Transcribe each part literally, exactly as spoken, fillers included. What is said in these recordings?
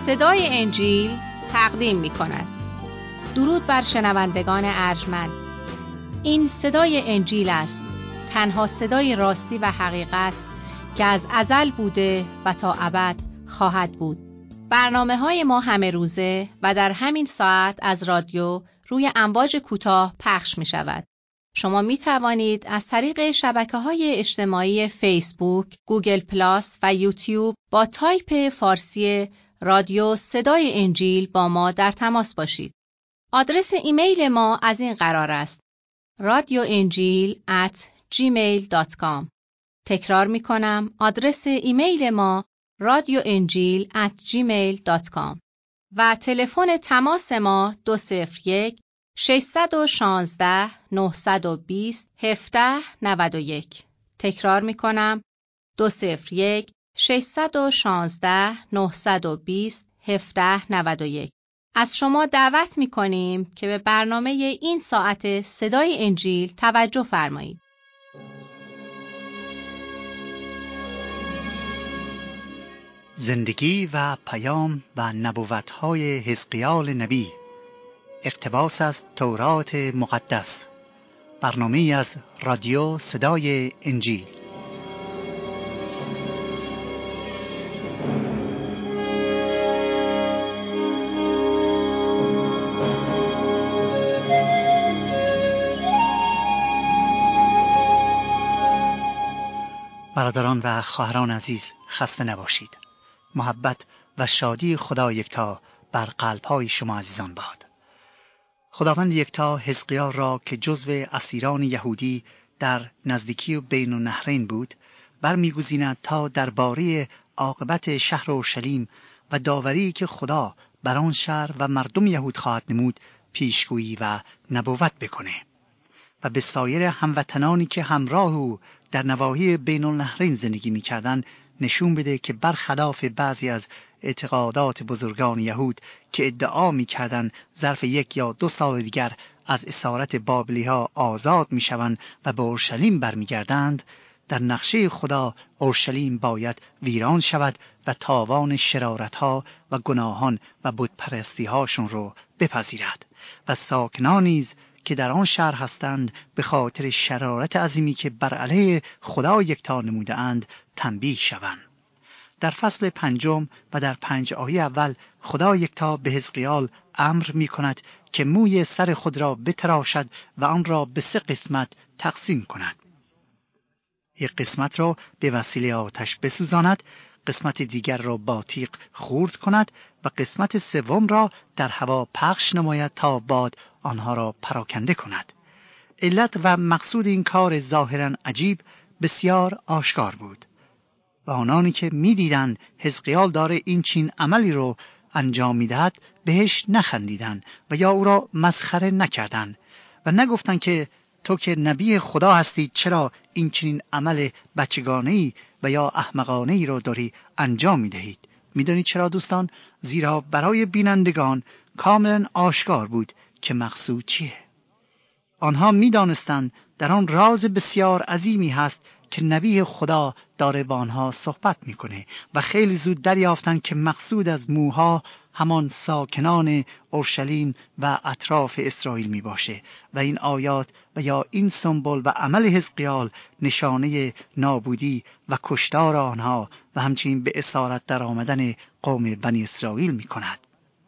صدای انجیل تقدیم می کند. درود بر شنوندگان ارجمند. این صدای انجیل است، تنها صدای راستی و حقیقت که از ازل بوده و تا ابد خواهد بود. برنامه های ما همه روزه و در همین ساعت از رادیو روی امواج کوتاه پخش می شود. شما می توانید از طریق شبکه‌های اجتماعی فیسبوک، گوگل پلاس و یوتیوب با تایپ فارسی رادیو صدای انجیل با ما در تماس باشید. آدرس ایمیل ما از این قرار است: رادیو انجیل ات جیمیل دات کام. تکرار می کنم، آدرس ایمیل ما رادیو انجیل ات جیمیل دات کام و تلفن تماس ما دو صفر یک ششصد و شانزده نهصد و بیست هفده نود و یک. تکرار می کنم، دو صفر یک ششصد و شانزده نهصد و بیست هفده نود و یک. از شما دعوت می کنیم که به برنامه این ساعت صدای انجیل توجه فرمایید. زندگی و پیام و نبوت‌های حزقیال نبی، اقتباس از تورات مقدس. برنامه‌ای از رادیو صدای انجیل. برادران و خواهران عزیز، خسته نباشید. محبت و شادی خدا یکتا بر قلب‌های شما عزیزان باد. خداوند یکتا حزقیال را که جزو اسیران یهودی در نزدیکی بین النهرین بود برمی‌گزیند تا درباره عاقبت شهر اورشلیم و داوری که خدا بر آن شهر و مردم یهود خواهد نمود پیشگویی و نبوت بکنه و به سایر هموطنانی که همراه او در نواحی بین النهرین زندگی می‌کردند نشون بده که برخلاف بعضی از اعتقادات بزرگان یهود که ادعا می‌کردند ظرف یک یا دو سال دیگر از اسارت بابلی‌ها آزاد می‌شوند و به اورشلیم برمیگردند، در نقشه خدا اورشلیم باید ویران شود و تاوان شرارت‌ها و گناهان و بت‌پرستی‌هاشون رو بپذیرد و ساکنان نیز که در آن شهر هستند به خاطر شرارت عظیمی که بر علیه خدا یکتا نموده اند تنبیه شوند. در فصل پنجم و در پنج آیه اول خدا یکتا به حزقیال امر می کند که موی سر خود را بتراشد و آن را به سه قسمت تقسیم کند. یک قسمت را به وسیله آتش بسوزاند، قسمت دیگر را با تیغ خورد کند و قسمت سوم را در هوا پخش نماید تا باد آنها را پراکنده کند. علت و مقصود این کار ظاهراً عجیب بسیار آشکار بود و آنانی که می دیدن حزقیال داره این چین عملی رو انجام می دهد بهش نخندیدن و یا او را مسخره نکردن و نگفتن که تو که نبی خدا هستید چرا این چنین عمل بچگانه‌ای و یا احمقانه‌ای رو داری انجام می دهید. می دانید چرا دوستان؟ زیرا برای بینندگان کاملا آشکار بود که مقصود چیه. آنها می دانستند در آن راز بسیار عظیمی هست که نبی خدا داره با آنها صحبت میکنه و خیلی زود دریافتند که مقصود از موها همان ساکنان اورشلیم و اطراف اسرائیل می باشه و این آیات و یا این سمبل و عمل حزقیال نشانه نابودی و کشتار آنها و همچنین به اسارت در آمدن قوم بنی اسرائیل می کند.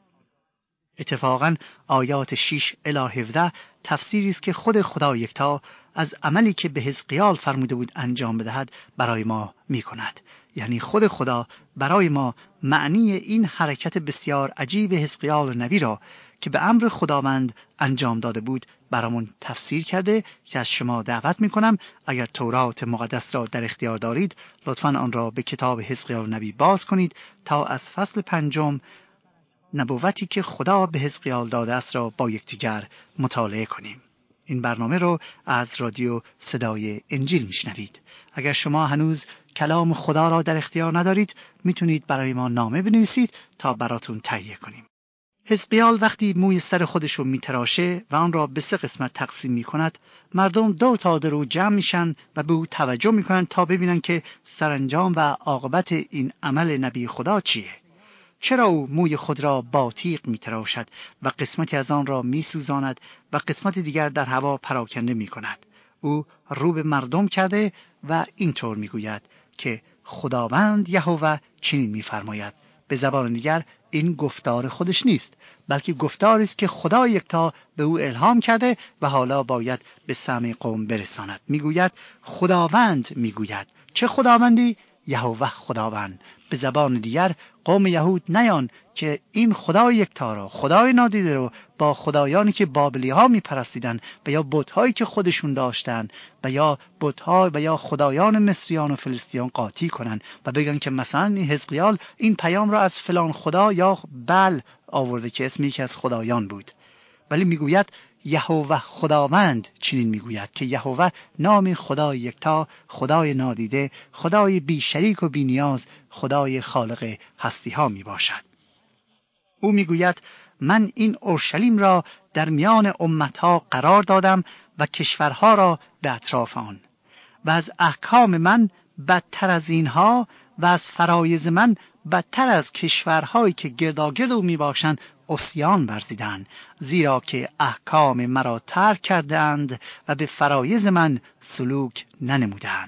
اتفاقاً آیات شش الی هفده تفسیری است که خود خدا یکتا از عملی که به حزقیال فرموده بود انجام بدهد برای ما می کند. یعنی خود خدا برای ما معنی این حرکت بسیار عجیب حزقیال نبی را که به امر خداوند انجام داده بود برامون تفسیر کرده که از شما دعوت می کنم اگر تورات مقدس را در اختیار دارید لطفاً آن را به کتاب حزقیال نبی باز کنید تا از فصل پنجم نبوتی که خدا به حزقیال داده است را با یکدیگر مطالعه کنیم. این برنامه رو از رادیو صدای انجیل میشنوید. اگر شما هنوز کلام خدا را در اختیار ندارید میتونید برای ما نامه بنویسید تا براتون تهیه کنیم. حزقیال وقتی موی سر خودش رو میتراشه و آن را به سه قسمت تقسیم میکند، مردم دور تا دور رو جمع میشن و به او توجه میکنن تا ببینن که سرانجام و عاقبت این عمل نبی خدا چیه. چرا او موی خود را با تیغ می‌تراشد و قسمتی از آن را می‌سوزاند و قسمت دیگر در هوا پراکنده می‌کند؟ او رو به مردم کرده و اینطور می‌گوید که خداوند یهوه چنین می‌فرماید. به زبان دیگر این گفتار خودش نیست، بلکه گفتاری است که خدا یکتا به او الهام کرده و حالا باید به سمع قوم برساند. میگوید خداوند میگوید. چه خداوندی؟ یهوه خداوند. به زبان دیگر قوم یهود نیان که این خدای یکتا را، خدای نادیده رو با خدایانی که بابلی ها میپرستیدن و یا بت‌هایی که خودشون داشتن و یا بت‌ها و یا خدایان مصریان و فلسطینیان قاطی کنن و بگن که مثلا این حزقیال این پیام را از فلان خدا یا بل آورده که اسم یکی از خدایان بود. ولی میگوید یهوه خداوند چنین میگوید که یهوه نام خدای یکتا، خدای نادیده، خدای بی شریک و بی نیاز، خدای خالق هستی ها می باشد. او میگوید من این اورشلیم را در میان امتها قرار دادم و کشورها را به اطراف آن و از احکام من بدتر از اینها و از فرایض من بدتر از کشورهایی که گرداگرد او می باشند عصیان ورزیدند، زیرا که احکام مرا ترک کردند و به فرایض من سلوک ننمودند.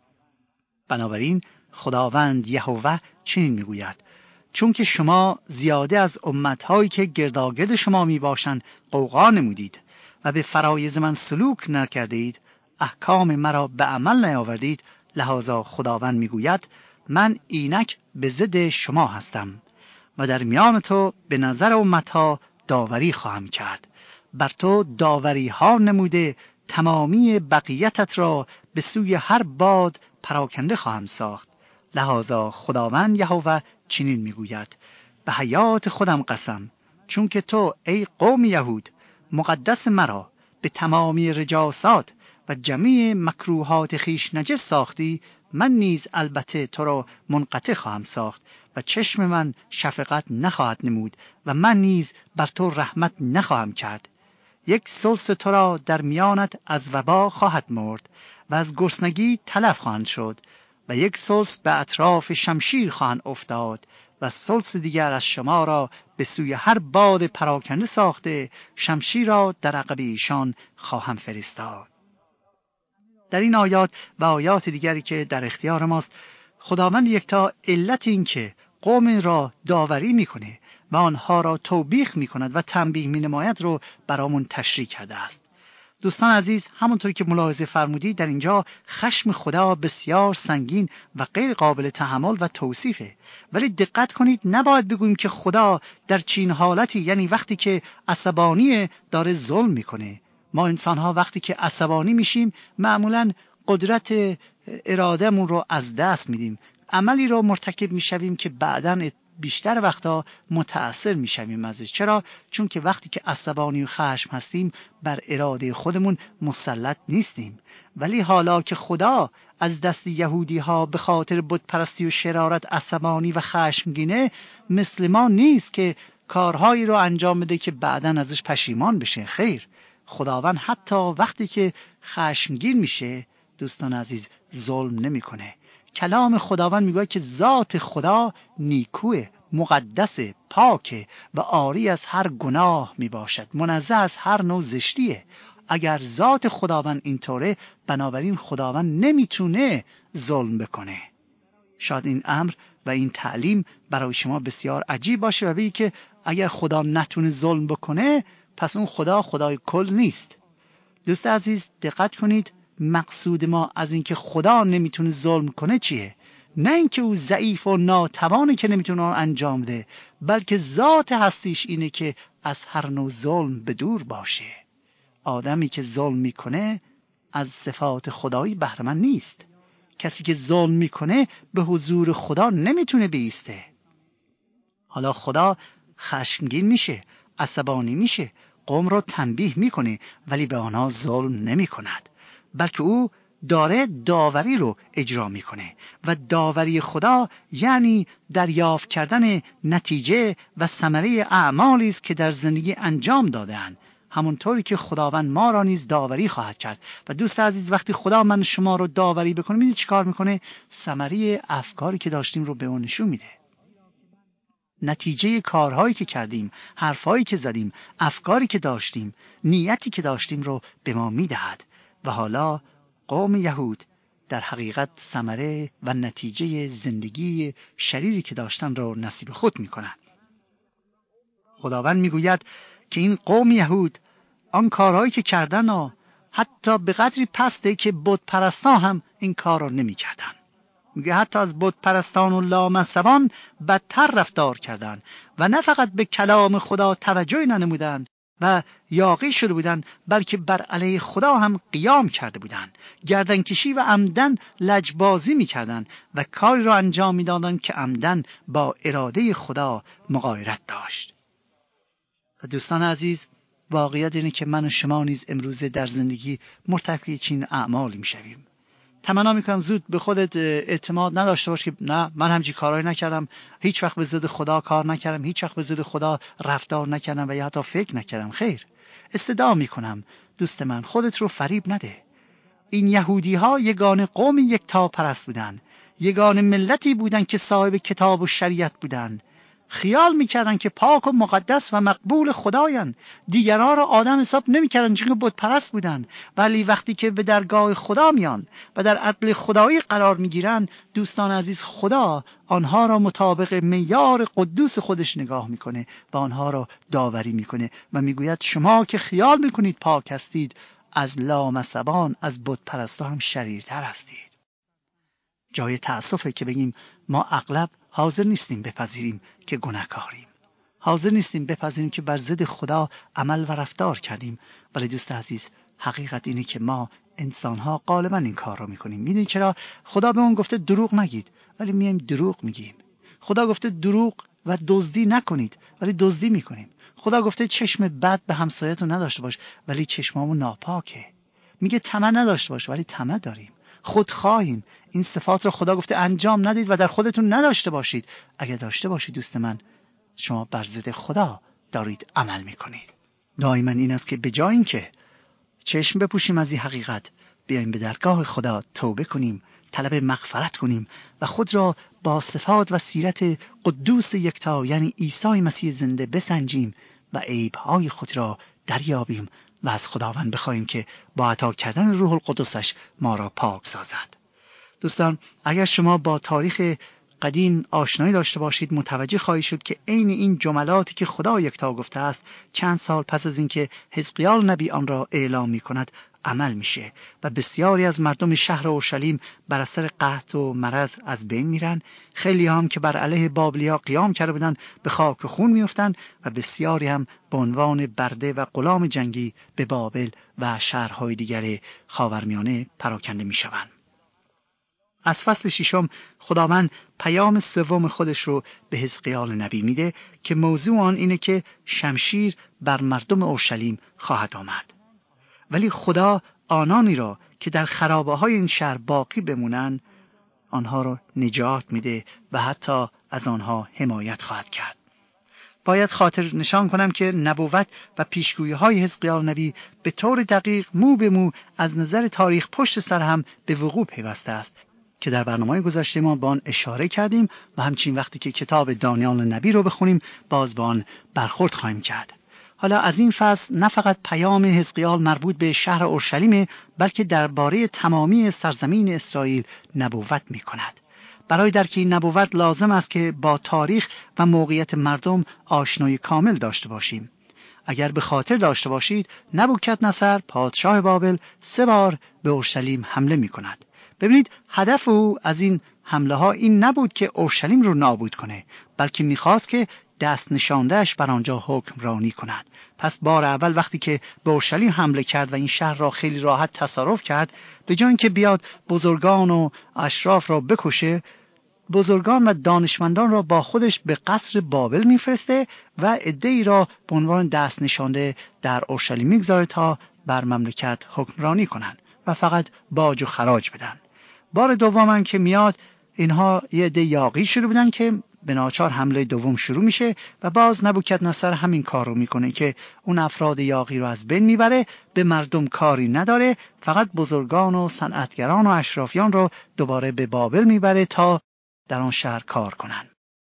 بنابراین خداوند یهوه چنین میگوید چون که شما زیاده از امتهایی که گرداگرد شما می باشند غوغا نمودید و به فرایض من سلوک نکردید، احکام مرا به عمل نیاوردید، لذا خداوند میگوید من اینک به ضد شما هستم و در میان تو به نظر امتها داوری خواهم کرد. بر تو داوری ها نموده تمامی بقیتت را به سوی هر باد پراکنده خواهم ساخت. لذا خداوند یهوه چنین میگوید به حیات خودم قسم، چون که تو ای قوم یهود مقدس مرا به تمامی رجاسات و جمیع مکروهات خیش نجس ساختی، من نیز البته تو را منقطع خواهم ساخت و چشم من شفقت نخواهد نمود و من نیز بر تو رحمت نخواهم کرد. یک ثلث تو را در میانت از وبا خواهد مرد و از گرسنگی تلف خواهند شد و یک ثلث به اطراف شمشیر خواهند افتاد و ثلث دیگر از شما را به سوی هر باد پراکنده ساخته شمشیر را در عقب ایشان خواهم فرستاد. در این آیات و آیات دیگری که در اختیار ماست خداوند یکتا علت این که قوم را داوری میکنه و آنها را توبیخ میکند و تنبیه مینماید رو برامون تشریح کرده است. دوستان عزیز، همونطور که ملاحظه فرمودید در اینجا خشم خدا بسیار سنگین و غیر قابل تحمل و توصیفه، ولی دقت کنید نباید بگوییم که خدا در چین حالتی، یعنی وقتی که عصبانی داره ظلم میکنه. ما انسان‌ها وقتی که عصبانی میشیم معمولاً قدرت ارادهمون رو از دست میدیم، عملی رو مرتکب میشویم که بعداً بیشتر وقتا متأثر میشویم ازش. چرا؟ چون که وقتی که عصبانی و خشم هستیم بر اراده خودمون مسلط نیستیم. ولی حالا که خدا از دست یهودی ها به خاطر بت پرستی و شرارت عصبانی و خشمگینه، مثل ما نیست که کارهایی رو انجام بده که بعداً ازش پشیمان بشه. خیر، خداوند حتی وقتی که خشمگین میشه دوستان عزیز ظلم نمیکنه. کلام خداوند میگه که ذات خدا نیکوه، مقدسه، پاکه و عاری از هر گناه میباشد، منزه از هر نوع زشتیه. اگر ذات خداوند اینطوره، بنابراین خداوند نمیتونه ظلم بکنه. شاید این امر و این تعلیم برای شما بسیار عجیب باشه و بگید که اگر خدا نتونه ظلم بکنه پس اون خدا خدای کل نیست. دوست عزیز دقت کنید، مقصود ما از این که خدا نمیتونه ظلم کنه چیه؟ نه اینکه او ضعیف و ناتوانه که نمیتونه آن انجام ده، بلکه ذات هستیش اینه که از هر نوع ظلم به دور باشه. آدمی که ظلم میکنه از صفات خدایی بهره مند نیست. کسی که ظلم میکنه به حضور خدا نمیتونه بایسته. حالا خدا خشمگین میشه، عصبانی میشه، قوم را تنبیه میکنه، ولی به آنها ظلم نمیکند، بلکه او داره داوری رو اجرا میکنه و داوری خدا یعنی دریافت کردن نتیجه و ثمره اعمالی است که در زندگی انجام داده‌اند. همونطوری که خداوند ما را نیز داوری خواهد کرد. و دوست عزیز وقتی خدا من شما رو داوری بکنه، میدونید چیکار میکنه؟ ثمره افکاری که داشتیم رو به اون نشون میده. نتیجه کارهایی که کردیم، حرفهایی که زدیم، افکاری که داشتیم، نیتی که داشتیم رو به ما میدهد. و حالا قوم یهود در حقیقت ثمره و نتیجه زندگی شریری که داشتن رو نصیب خود میکنن. خداوند میگوید که این قوم یهود آن کارهایی که کردن و حتی به قدری پسته که بت پرستا هم این کار رو نمی کردن. میگه حتی از بت پرستان و لامصبان بدتر رفتار کردن و نه فقط به کلام خدا توجه ننمودن و یاغی شده بودن، بلکه بر علیه خدا هم قیام کرده بودن. گردنکشی و عمدن لجبازی میکردن و کاری را انجام میدادن که عمدن با اراده خدا مغایرت داشت. و دوستان عزیز، واقعیت اینه که من و شما نیز امروزه در زندگی مرتکب چنین اعمالی میشویم. تمنا میکنم زود به خودت اعتماد نداشته باش که نه، من همچین کارایی نکردم، هیچ وقت به ضد خدا کار نکردم، هیچ وقت به ضد خدا رفتار نکردم و یا حتی فکر نکردم. خیر، استدعا میکنم دوست من، خودت رو فریب نده. این یهودی ها یگانه قوم یکتا پرست بودن، یگانه ملتی بودن که صاحب کتاب و شریعت بودن. خیال میکردن که پاک و مقدس و مقبول خدایان، دیگران را آدم حساب نمیکردن چون که بت پرست بودن. ولی وقتی که به درگاه خدا میان و در عدل خدایی قرار میگیرن، دوستان عزیز، خدا آنها را مطابق معیار قدوس خودش نگاه میکنه و آنها را داوری میکنه و میگوید شما که خیال میکنید پاک هستید، از لامصبان، از بت پرستا هم شریرتر هستید. جای تأسفه که بگیم ما اغلب حاضر نیستیم بپذیریم که گناهکاریم، حاضر نیستیم بپذیریم که بر ضد خدا عمل و رفتار کردیم. ولی دوست عزیز، حقیقت اینه که ما انسان‌ها غالبا این کار رو میکنیم. میدونید چرا؟ خدا به اون گفته دروغ نگید ولی میایم دروغ میگیم. خدا گفته دروغ و دزدی نکنید ولی دزدی میکنیم. خدا گفته چشم بد به همسایه‌تون نداشته باش ولی چشمامون ناپاکه. میگه طمع نداشته باش ولی طمع داریم. خودخواهیم. این صفات رو خدا گفته انجام ندید و در خودتون نداشته باشید. اگه داشته باشید دوست من، شما بر ضد خدا دارید عمل میکنید. دائما این است که به جای اینکه چشم بپوشیم از این حقیقت، بیاییم به درگاه خدا توبه کنیم، طلب مغفرت کنیم و خود را با صفات و سیرت قدوس یکتا یعنی عیسی مسیح زنده بسنجیم و عیب‌های خود را دریابیم و از خداوند بخواهیم که با عطا کردن روح القدسش ما را پاک سازد. دوستان، اگر شما با تاریخ قدیم آشنایی داشته باشید، متوجه خواهید شد که عین این جملاتی که خدا یکتا گفته است چند سال پس از اینکه حزقیال نبی آن را اعلام می‌کند عمل میشه و بسیاری از مردم شهر اورشلیم بر اثر قحط و مرض از بین میرن. خیلی هم که بر علیه بابلیا قیام کرده بودن به خاک و خون میافتند و بسیاری هم به عنوان برده و غلام جنگی به بابل و شهرهای دیگر خاورمیانه پراکنده میشوند. از فصل ششم خداوند پیام سوم خودش رو به حزقیال نبی میده که موضوع آن اینه که شمشیر بر مردم اورشلیم خواهد آمد. ولی خدا آنانی را که در خرابه های این شهر باقی بمونن آنها را نجات میده و حتی از آنها حمایت خواهد کرد. باید خاطر نشان کنم که نبوت و پیشگویی های حزقیال نبی به طور دقیق مو به مو از نظر تاریخ پشت سر هم به وقوع پیوسته است که در برنامه گذشته ما با آن اشاره کردیم و همچنین وقتی که کتاب دانیال نبی رو بخونیم باز با آن برخورد خواهیم کرد. حالا از این فصل نه فقط پیام حزقیال مربوط به شهر اورشلیم بلکه درباره تمامی سرزمین اسرائیل نبوت می کند. برای درک این نبوت لازم است که با تاریخ و موقعیت مردم آشنایی کامل داشته باشیم. اگر به خاطر داشته باشید نبوکدنصر پادشاه بابل سه بار به اورشلیم حمله می کند. ببینید هدف او از این حمله ها این نبود که اورشلیم رو نابود کنه، بلکه میخواست که دست نشاندهش بر آنجا حکمرانی کند. پس بار اول وقتی که به اورشلیم حمله کرد و این شهر را خیلی راحت تصرف کرد، به جای اینکه بیاد بزرگان و اشراف را بکشه، بزرگان و دانشمندان را با خودش به قصر بابل میفرسته و عده‌ای را به عنوان دست نشانده در اورشلیم میگذاره تا بر مملکت حکمرانی کنند و فقط باج و خراج بدن. بار دوم که میاد اینها یه عده یاغی شروع بودن که به ناچار حمله دوم شروع میشه و باز نبوکدنصر همین کار رو میکنه که اون افراد یاغی رو از بین میبره، به مردم کاری نداره، فقط بزرگان و صنعتگران و اشرافیان رو دوباره به بابل میبره تا در آن شهر کار کنن.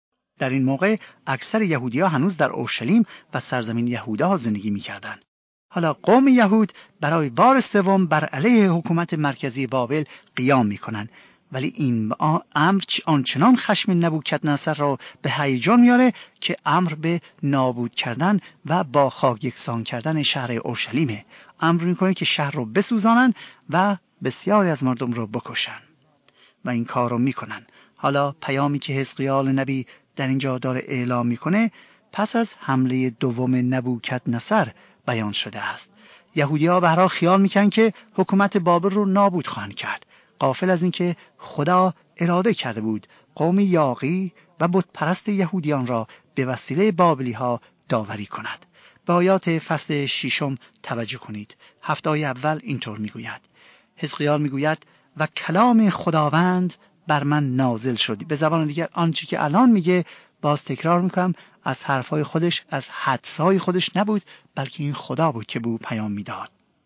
در این موقع اکثر یهودی‌ها هنوز در اورشلیم و سرزمین یهودا زندگی می‌کردند. حالا قوم یهود برای بار سوم بر علیه حکومت مرکزی بابل قیام می‌کنند، ولی این امر آنچنان خشم نبوکدنصر را به هیجان میاره که امر به نابود کردن و با خاک یکسان کردن شهر اورشلیمه. امر میکنه که شهر رو بسوزانن و بسیاری از مردم رو بکشن و این کار رو میکنن. حالا پیامی که حزقیال نبی در اینجا داره اعلام میکنه پس از حمله دوم نبوکدنصر بیان شده است. یهودی‌ها به هر حال خیال میکنن که حکومت بابل رو نابود خواهند کرد، غافل از اینکه خدا اراده کرده بود قوم یاغی و بت پرست یهودیان را به وسیله بابلی ها داوری کند. به آیات فصل ششم توجه کنید. هفت آیه اول اینطور میگوید: حزقیال میگوید و کلام خداوند بر من نازل شد. به زبان دیگر آنچه که الان میگه، باز تکرار میکنم، از حرفای خودش، از حدسای خودش نبود، بلکه این خدا بود که به او پیام میداد.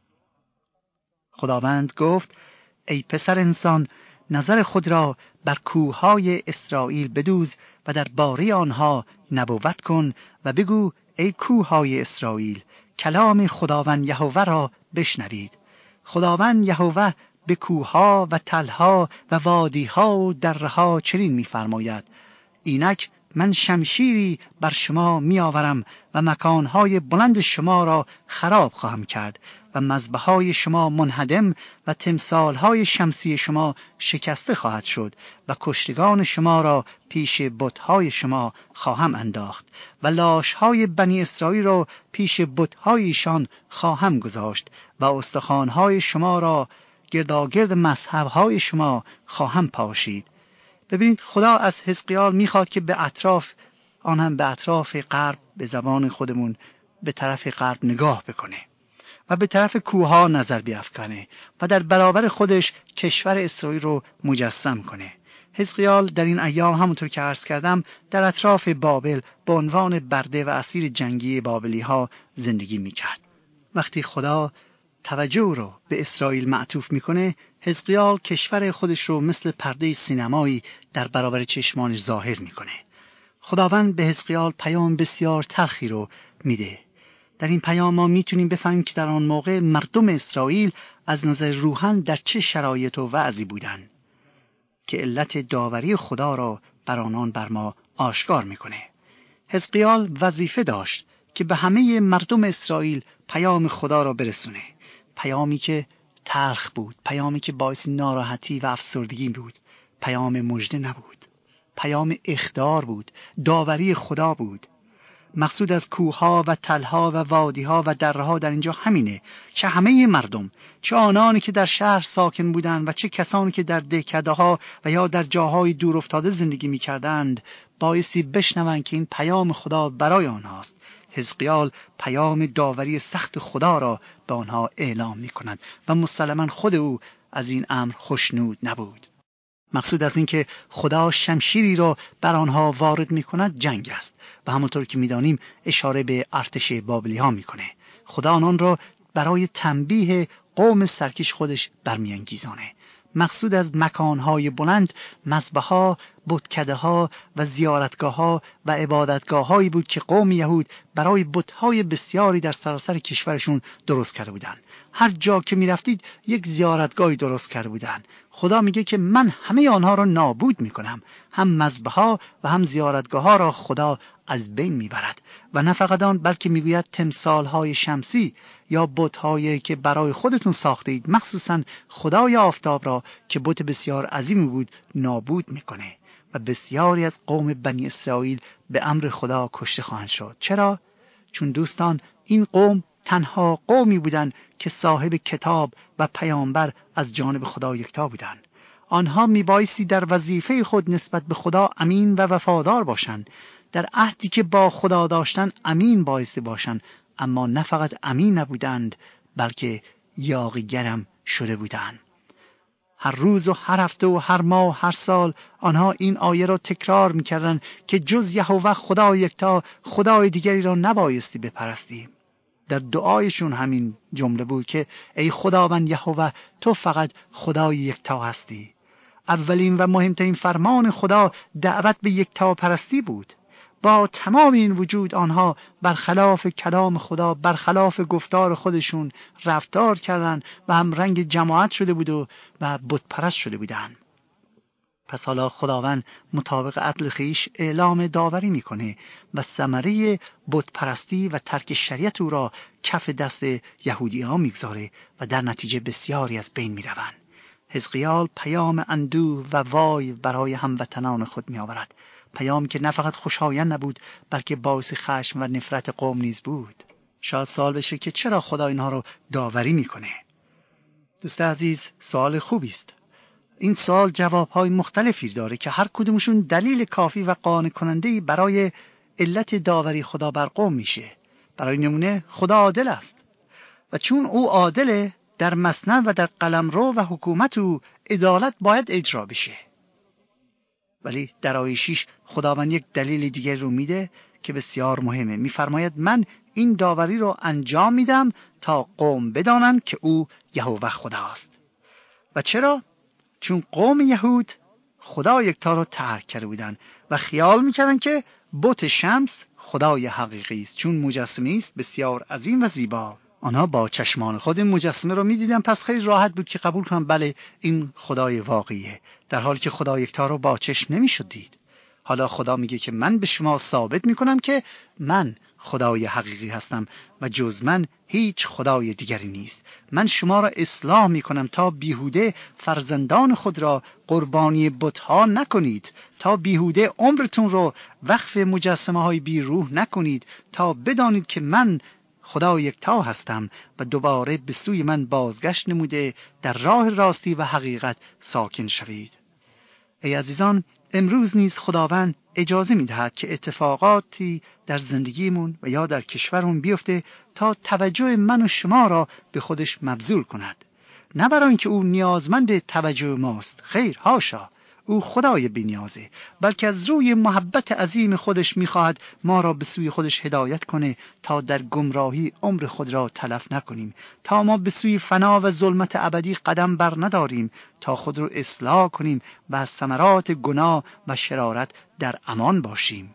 خداوند گفت: ای پسر انسان، نظر خود را بر کوههای اسرائیل بدوز و در باره آنها نبوت کن و بگو: ای کوههای اسرائیل، کلام خداوند یهوه را بشنوید. خداوند یهوه به کوهها و تلها و وادیها و درها چنین می‌فرماید: اینک من شمشیری بر شما می‌آورم و مکانهای بلند شما را خراب خواهم کرد و مذبح‌های شما منهدم و تمثال‌های شمسی شما شکسته خواهد شد و کشتگان شما را پیش بت‌های شما خواهم انداخت و لاش‌های بنی اسرائیل را پیش بت‌های ایشان خواهم گذاشت و استخوان‌های شما را گرداگرد مذهب‌های شما خواهم پاشید. ببینید، خدا از حزقیال میخواد که به اطراف، آن هم به اطراف غرب، به زبان خودمون به طرف غرب نگاه بکنه و به طرف کوهها نظر بیافکنه و در برابر خودش کشور اسرائیل رو مجسم کنه. حزقیال در این ایام همونطور که عرض کردم در اطراف بابل به عنوان برده و اسیر جنگی بابلی ها زندگی میکرد. وقتی خدا توجه رو به اسرائیل معطوف میکنه، حزقیال کشور خودش رو مثل پرده سینمایی در برابر چشمانش ظاهر میکنه. خداوند به حزقیال پیام بسیار تلخی رو میده. در این پیام ما میتونیم بفهمیم که در آن موقع مردم اسرائیل از نظر روحان در چه شرایط و وضعی بودن که علت داوری خدا را بر آنان بر ما آشکار میکنه. حزقیال وظیفه داشت که به همه مردم اسرائیل پیام خدا را برسونه، پیامی که تلخ بود، پیامی که باعث ناراحتی و افسردگی بود، پیام مژده نبود، پیام اخطار بود، داوری خدا بود. مقصود از کوهها و تلها و وادیها و درها در اینجا همینه که همه مردم، چه آنانی که در شهر ساکن بودند و چه کسانی که در دهکده‌ها و یا در جاهای دور افتاده زندگی می‌کردند، بایستی بشنوند که این پیام خدا برای آنهاست. حزقیال پیام داوری سخت خدا را به آنها اعلام می‌کند و مسلماً خود او از این امر خوشنود نبود. مقصود از این که خدا شمشیری را بر آنها وارد می‌کند جنگ است و همونطور که می‌دانیم اشاره به ارتش بابلی ها می‌کنه. خدا آنان را برای تنبیه قوم سرکش خودش برمیانگیزانه. مقصود از مکانهای بلند مذبح‌ها، بتکده‌ها و زیارتگاه‌ها و عبادتگاه‌هایی بود که قوم یهود برای بت‌های بسیاری در سراسر کشورشون درست کرده بودند. هر جا که می‌رفتید یک زیارتگاهی درست کرده بودند. خدا میگه که من همه آنها را نابود می‌کنم. هم مذبح‌ها و هم زیارتگاه‌ها را خدا از بین می‌برد و نه فقط آن، بلکه میگوید تمثال‌های شمسی یا بت‌هایی که برای خودتون ساخته اید، مخصوصاً خدای آفتاب را که بت بسیار عظیمی بود، نابود می‌کنه و بسیاری از قوم بنی اسرائیل به امر خدا کشته خواهند شد. چرا؟ چون دوستان، این قوم تنها قومی بودند که صاحب کتاب و پیامبر از جانب خدا یکتا بودند. آنها میبایستی در وظیفه خود نسبت به خدا امین و وفادار باشند. در عهدی که با خدا داشتن امین بایستی باشند، اما نه فقط امین نبودند، بلکه یاغیگرم شده بودند. هر روز و هر هفته و هر ماه و هر سال آنها این آیه را تکرار میکردند که جز یهوه خدا یکتا خدای دیگری را نبایستی بپرستی. در دعایشون همین جمله بود که ای خداوند یهوه، تو فقط خدای یکتا هستی. اولین و مهمترین فرمان خدا دعوت به یکتا پرستی بود. با تمام این وجود آنها برخلاف کلام خدا، برخلاف گفتار خودشون رفتار کردند و هم رنگ جماعت شده بود و, و بت پرست شده بودند. پس حالا خداوند مطابق عدل خویش اعلام داوری میکنه و ثمره بت پرستی و ترک شریعت او را کف دست یهودی ها میگذاره و در نتیجه بسیاری از بین میروند. حزقیال پیام اندوه و وای برای هموطنان خود می آورد. پیام که نه فقط خوشایند نبود بلکه باعث خشم و نفرت قوم نیز بود. شاید سوال بشه که چرا خدا اینها رو داوری میکنه؟ دوست عزیز، سوال خوبی است. این سوال جوابهای مختلفی داره که هر کدومشون دلیل کافی و قانع کننده‌ای برای علت داوری خدا بر قوم میشه. برای نمونه خدا عادل است و چون او عادله، در مسند و در قلمرو و حکومت او عدالت باید اجرا بشه. ولی در آیه شش خداوند یک دلیل دیگر رو میده که بسیار مهمه. میفرماید من این داوری رو انجام میدم تا قوم بدانند که او یهوه خداست. و چرا؟ چون قوم یهود خدا یکتا رو ترک کرده بودن و خیال میکردن که بت شمس خدای حقیقی است، چون مجسمه است بسیار عظیم و زیبا. آنها با چشمان خود این مجسمه رو میدیدن، پس خیلی راحت بود که قبول کنن بله این خدای واقعیه، در حالی که خدا یکتا رو با چشم نمیشد دید. حالا خدا میگه که من به شما ثابت میکنم که من خدای حقیقی هستم و جز من هیچ خدای دیگری نیست. من شما را اصلاح میکنم تا بیهوده فرزندان خود را قربانی بت‌ها نکنید، تا بیهوده عمرتون رو وقف مجسمه های بی روح نکنید، تا بدانید که من خدا یکتا هستم و دوباره به سوی من بازگشت نموده در راه راستی و حقیقت ساکن شوید. ای عزیزان، امروز نیز خداوند اجازه میدهد که اتفاقاتی در زندگیمون و یا در کشورمون بیفته تا توجه من و شما را به خودش مبذول کند. نه برای اینکه او نیازمند توجه ماست، خیر حاشا، او خدای بی‌نیازه، بلکه از روی محبت عظیم خودش میخواهد ما را به سوی خودش هدایت کنه تا در گمراهی عمر خود را تلف نکنیم، تا ما به سوی فنا و ظلمت ابدی قدم بر نداریم، تا خود را اصلاح کنیم و از ثمرات گناه و شرارت در امان باشیم.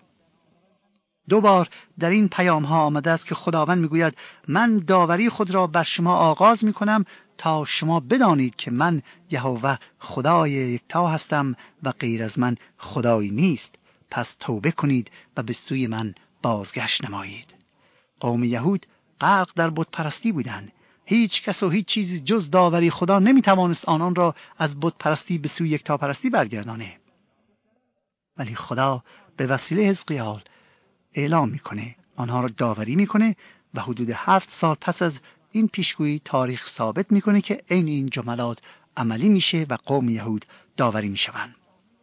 دو بار در این پیام ها آمده است که خداوند میگوید من داوری خود را بر شما آغاز میکنم تا شما بدانید که من یهوه خدای یکتا هستم و غیر از من خدایی نیست. پس توبه کنید و به سوی من بازگشت نمایید. قوم یهود غرق در بت پرستی بودند. هیچ کس و هیچ چیزی جز داوری خدا نمیتوانست آنان را از بت پرستی به سوی یکتا پرستی برگردانه. ولی خدا به وسیله حزقیال اعلام میکنه، آنها را داوری میکنه و حدود هفت سال پس از این پیشگویی تاریخ ثابت میکنه که عین این جملات عملی میشه و قوم یهود داوری میشوند.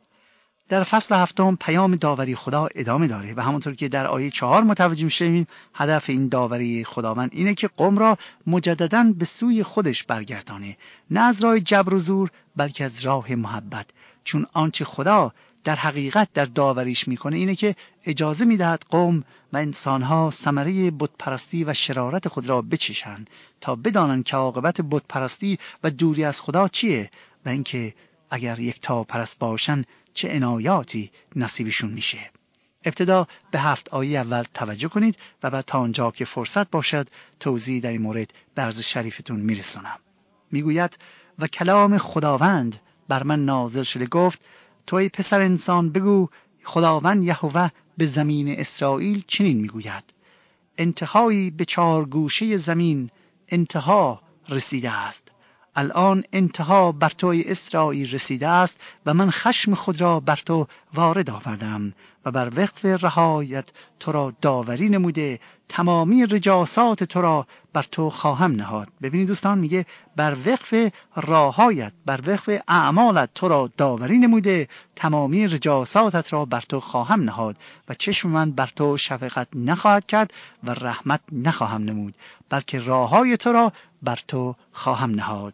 در فصل هفتم پیام داوری خدا ادامه داره و همونطور که در آیه چهار متوجه میشیم هدف این داوری خداوند اینه که قوم را مجدداً به سوی خودش برگردانه، نه از راه جبر و زور بلکه از راه محبت. چون آنچه خدا در حقیقت در داوریش میکنه اینه که اجازه میدهد قوم و انسانها ثمره بت پرستی و شرارت خود را بچشند تا بدانند که عاقبت بت پرستی و دوری از خدا چیه و اینکه اگر یکتا پرست باشن چه عنایاتی نصیبشون میشه. ابتدا به هفت آیه اول توجه کنید و بعد تا آنجا که فرصت باشد توضیح در این مورد به عرض شریفتون میرسونم. میگوید و کلام خداوند بر من نازل شده گفت تو ای پسر انسان بگو خداوند یهوه به زمین اسرائیل چنین میگوید انتهایی به چهار گوشه زمین انتها رسیده است. الان انتها بر توی اسرائیل رسیده است و من خشم خود را بر تو وارد آوردم و بر وقف رهایت تو را داوری نموده، تمامی رجاسات تو را بر تو خواهم نهاد. ببینید دوستان، میگه بر وقف رهایت، بر وقف اعمالت تو را داوری نموده، تمامی رجاساتت را بر تو خواهم نهاد و چشم من بر تو شفقت نخواهد کرد و رحمت نخواهم نمود، بلکه راههای تو را بر تو خواهم نهاد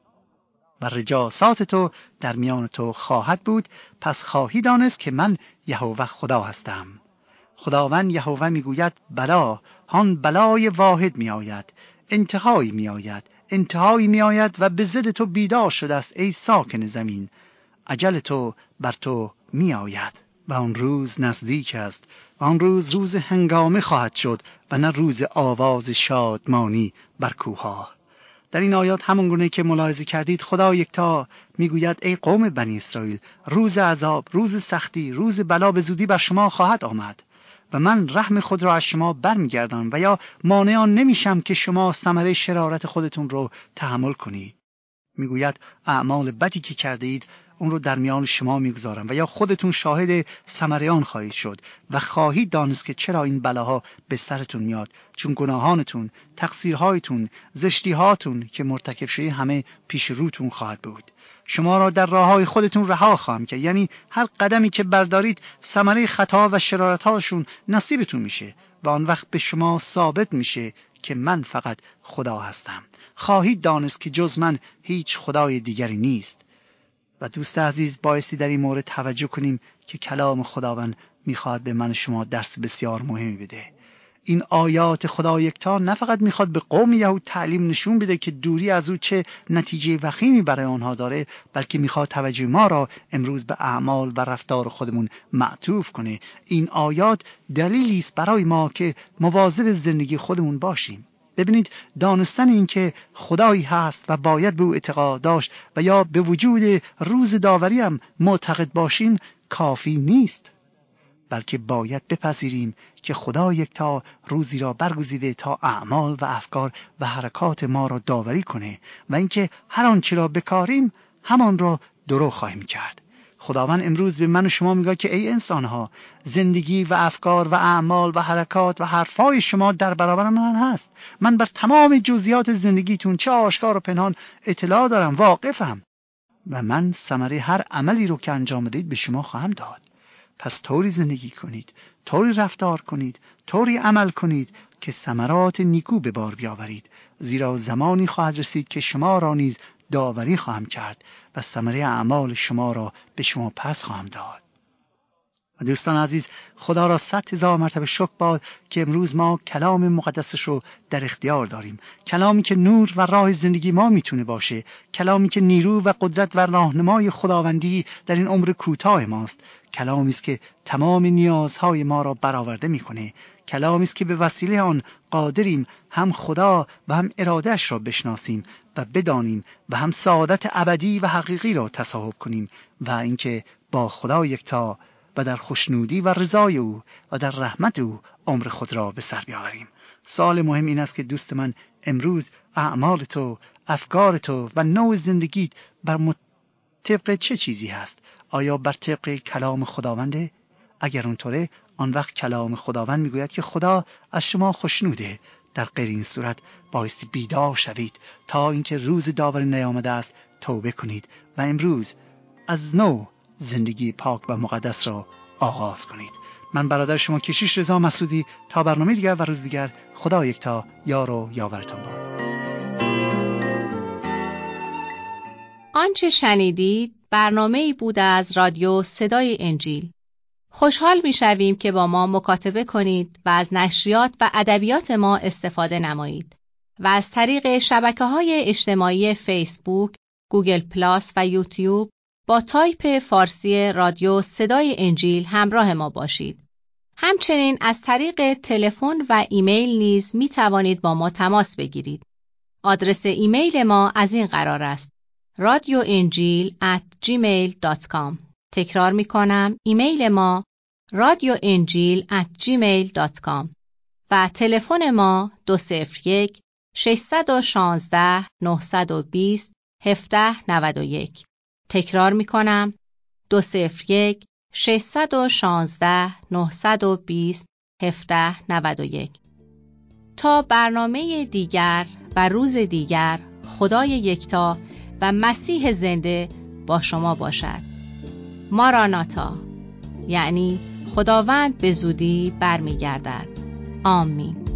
و رجاسات تو در میان تو خواهد بود. پس خواهی دانست که من یهوه خدا هستم. خداوند یهوه میگوید بلا، هان بلای واحد می آید، انتهایی می آید، انتهایی می آید و به ضد تو بیدار شده است ای ساکن زمین. اجل تو بر تو می آید. و آن روز نزدیک است و آن روز روز هنگامه خواهد شد و نه روز آواز شادمانی بر کوه‌ها. در این آیات همون گونه که ملاحظه کردید خدا یکتا میگوید ای قوم بنی اسرائیل، روز عذاب، روز سختی، روز بلا به زودی بر شما خواهد آمد و من رحم خود را از شما برمیگردانم و یا مانع آن نمیشم که شما ثمره شرارت خودتون رو تحمل کنید. میگوید اعمال بدی که کرده اید اون رو در میان شما میگذارم و یا خودتون شاهد ثمره آن خواهید شد و خواهید دانست که چرا این بلاها به سرتون میاد، چون گناهانتون، تقصیرهایتون، زشتیهاتون که مرتکب شده همه پیش روتون خواهد بود. شما را در راههای خودتون رها خواهم کرد، یعنی هر قدمی که بردارید ثمره خطا و شرارت‌هاشون نصیبتون میشه و آن وقت به شما ثابت میشه که من فقط خدا هستم. خواهید دانست که جز من هیچ خدای دیگری نیست. و دوست عزیز بایستی در این مورد توجه کنیم که کلام خداوند میخواد به من و شما درس بسیار مهمی بده. این آیات خدا یکتا نه فقط میخواد به قوم یهود تعلیم نشون بده که دوری از او چه نتیجه وخیمی برای آنها داره، بلکه میخواد توجه ما را امروز به اعمال و رفتار خودمون معطوف کنه. این آیات دلیلی است برای ما که مواظب زندگی خودمون باشیم. ببینید، دانستن این که خدایی هست و باید به او اعتقاد داشت و یا به وجود روز داوری هم معتقد باشیم کافی نیست، بلکه باید بپذیریم که خدا یکتا روزی را برگزیده تا اعمال و افکار و حرکات ما را داوری کنه و اینکه هر آنچه را بکاریم همان را درو خواهیم کرد. خداوند امروز به من و شما میگه که ای انسان‌ها، زندگی و افکار و اعمال و حرکات و حرفای شما در برابر من هست. من بر تمام جزئیات زندگیتون چه آشکار و پنهان اطلاع دارم، واقفم و من ثمره هر عملی رو که انجام دهید به شما خواهم داد. پس طوری زندگی کنید، طوری رفتار کنید، طوری عمل کنید که ثمرات نیکو به بار بیاورید، زیرا زمانی خواهد رسید که شما را نیز داوری خواهم کرد و ثمره اعمال شما را به شما پس خواهم داد. و دوستان عزیز، خدا را صد هزار مرتبه شکر باد که امروز ما کلام مقدسش رو در اختیار داریم، کلامی که نور و راه زندگی ما میتونه باشه، کلامی که نیرو و قدرت و راهنمای خداوندی در این عمر کوتاه ماست، کلامی است که تمام نیازهای ما را برآورده میکنه، کلامی است که به وسیله آن قادریم هم خدا و هم ارادهش را بشناسیم و بدانیم و هم سعادت ابدی و حقیقی را تصاحب کنیم و اینکه با خدا یکتا و در خوشنودی و رضای او و در رحمت او عمر خود را به سر بیاوریم. سوال مهم این است که دوست من، امروز اعمال تو، افکار تو و نوع زندگیت بر طبق چه چیزی هست؟ آیا بر طبق کلام خداونده؟ اگر اونطوره، آن وقت کلام خداوند میگوید که خدا از شما خوشنوده. در غیر این صورت بایستی بیدار شوید تا اینکه روز داوری نیامده است توبه کنید و امروز از نو زندگی پاک و مقدس را آغاز کنید. من برادر شما کشیش رضا مسعودی، تا برنامه دیگر و روز دیگر، خدا یکتا یار و یاورتان باد. آنچه شنیدید برنامه‌ای بود از رادیو صدای انجیل. خوشحال می‌شویم که با ما مکاتبه کنید و از نشریات و ادبیات ما استفاده نمایید و از طریق شبکه‌های اجتماعی فیسبوک، گوگل پلاس و یوتیوب با تایپ فارسی رادیو صدای انجیل همراه ما باشید. همچنین از طریق تلفن و ایمیل نیز می توانید با ما تماس بگیرید. آدرس ایمیل ما از این قرار است: رادیو انجیل ات جیمیل دات کام. تکرار می کنم، ایمیل ما رادیو انجیل ات جیمیل دات کام و تلفن ما دو صفر یک ششصد و شانزده نهصد و بیست هفده نود و یک. تکرار می کنم، دو صفر یک ششصد و شانزده نهصد و بیست هفده نود و یک. تا برنامه دیگر و روز دیگر، خدای یکتا و مسیح زنده با شما باشد. ماراناتا، یعنی خداوند به زودی برمیگردد. آمین.